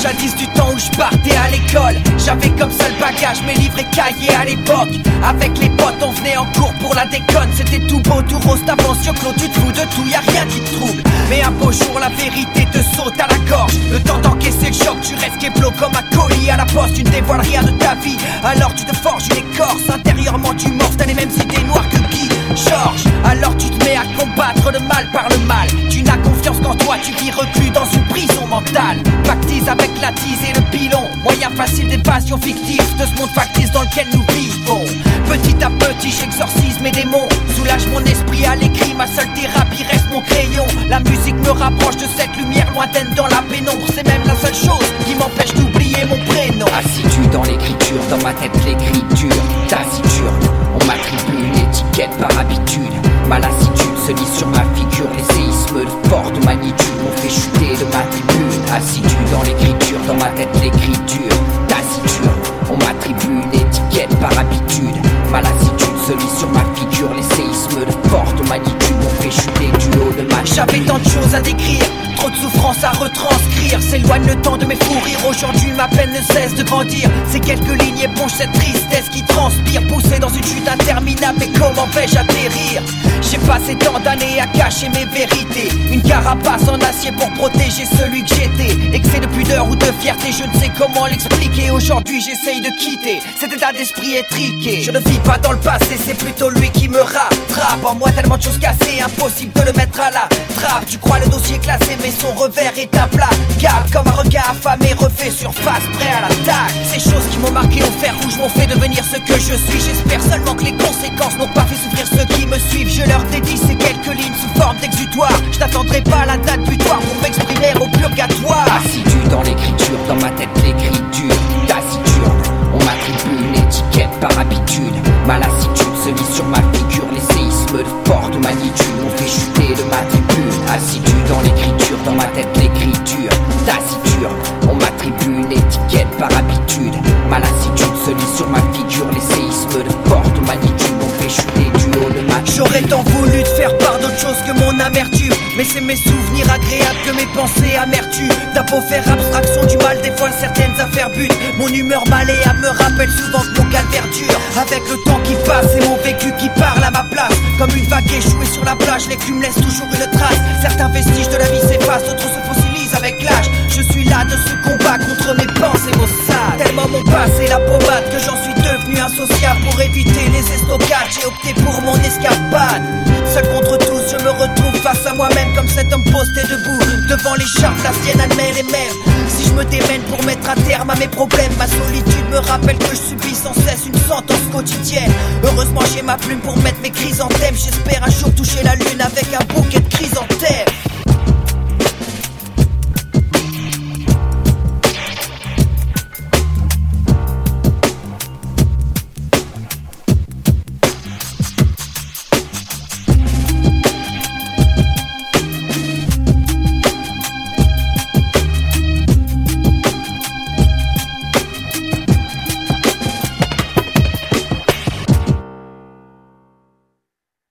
jadis du temps où je partais à l'école. J'avais comme seul bagage mes livres et cahiers à l'époque. Avec les potes on venait en cours pour la déconne. C'était tout beau, tout rose, t'avances, Claude, tu te fous de tout, y'a rien qui te trouble. Mais un beau jour la vérité te saute à la gorge. Le temps d'encaisser le choc, tu restes kéblo comme un colis à la poste. Tu ne dévoiles rien de ta vie, alors tu te forges une écorce. Intérieurement tu morces, t'as les mêmes idées noires que Guy Georges. Alors tu te mets à combattre le mal par le mal. Tu n'as confiance qu'en toi, tu vis reclus dans une prison mentale. Pactise avec la tise et le pilon, moyen facile d'évasion fictive de ce monde factice dans lequel nous vivons. Petit à petit j'exorcise mes démons, soulage mon esprit à l'écrit, ma seule thérapie reste mon crayon. La musique me rapproche de cette lumière lointaine dans la pénombre. C'est même la seule chose qui m'empêche d'oublier mon prénom. Assidu dans l'écriture, dans ma tête l'écriture taciturne. On m'attribue une étiquette par habitude. Ma lassitude se lit sur ma figure. Les séismes de forte magnitude m'ont fait chuter de ma tribune. Assidu dans l'écriture, dans ma tête l'écriture taciturne. On m'attribue une étiquette par habitude. Ma lassitude se lit sur ma figure. Les séismes de forte magnitude m'ont fait chuter du haut de ma tribune. J'avais tant de choses à décrire, trop de souffrance à retranscrire. S'éloigne le temps de mes fous rires. Aujourd'hui ma peine ne cesse de grandir. Ces quelques lignes épongent cette tristesse qui transpire. Poussé dans une chute interminable, mais comment vais-je atterrir? J'ai passé tant d'années à cacher mes vérités. Une carapace en acier pour protéger celui que j'étais. Excès de pudeur ou de fierté, je ne sais comment l'expliquer. Aujourd'hui j'essaye de quitter cet état d'esprit étriqué. Je ne vis pas dans le passé, c'est plutôt lui qui me rattrape. En moi tellement de choses cassées, impossible de le mettre à la trappe. Tu crois le dossier classé, mais son revers est implacable. Comme un regard affamé refait surface, prêt à l'attaque. Ces choses qui m'ont marqué au fer rouge m'ont fait devenir ce que je suis. J'espère seulement que les conséquences n'ont pas fait souffrir ceux qui me suivent. Je leur dédie ces quelques lignes sous forme d'exutoire. Je n'attendrai pas la date butoir pour m'exprimer au purgatoire. Assidu dans l'écriture, dans ma tête l'écriture taciturne. On m'attribue une étiquette par habitude. Ma lassitude se lit sur ma figure. Les séismes de forte magnitude m'ont fait chuter de ma tribune. Assidu dans l'écriture, dans ma tête l'écriture taciturne. On m'attribue une étiquette par habitude. Ma lassitude se lit sur ma figure. Les séismes de forte magnitude m'ont fait chuter du haut de ma tribune. J'aurais tant voulu te faire part d'autre chose que mon amertume, mais c'est mes souvenirs agréables que mes pensées amertument. T'as beau faire abstraction du mal, dévoile certaines affaires butent. Mon humeur malléable me rappelle souvent que mon calvaire dure. Avec le temps qui passe et mon vécu qui parle à ma place. Comme une vague échouée sur la plage, l'écume laisse toujours une trace. Certains vestiges de la vie s'effacent, d'autres se fossilisent avec l'âge. Je suis là de ce combat contre mes pensées maussades. Tellement mon passé la pommade que j'en suis devenu insociable. Pour éviter les estocades, j'ai opté pour mon escapade. Seul contre tous, je me retrouve face à moi-même comme cet homme posté debout devant l'écharpe, la sienne admet les mêmes. Si je me démène pour mettre un terme à mes problèmes, ma solitude me rappelle que je subis sans cesse une sentence quotidienne. Heureusement j'ai ma plume pour mettre mes chrysanthèmes. J'espère un jour toucher la lune avec un bouquet de chrysanthèmes.